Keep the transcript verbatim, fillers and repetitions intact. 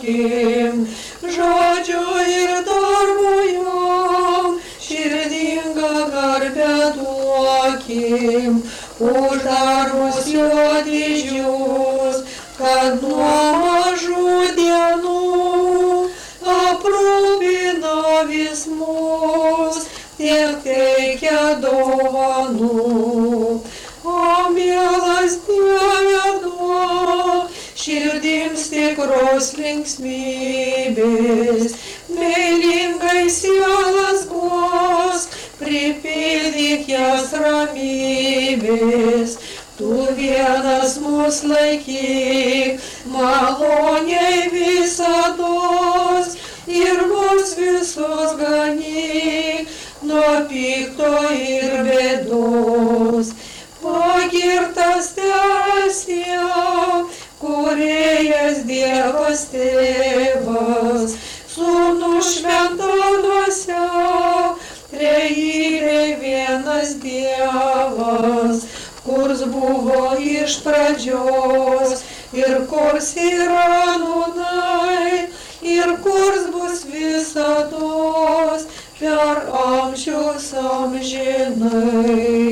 duokim, žodžiu ir darbu jam, širdingą garbę duokim, už darbus jo didžius, kad nuo mažų dienų aprūpina vis mus, tiek teikia dovanų. O mielas Dieve duok širdims tikros linksmybės, meilingai sielas guosk, pripildyk jas ramybės. Tu vienas mus laikyk, maloniai visados, ir mus visus ganyk nuo pikto ir bėdos. Pagirtas teesie, kūrėjas Dievas Tėvas, Sūnus Šventa Dvasia, trejybė vienas Dievas, kurs buvo iš pradžios ir kurs yra nūnai ir kurs bus visados per amžius amžinai.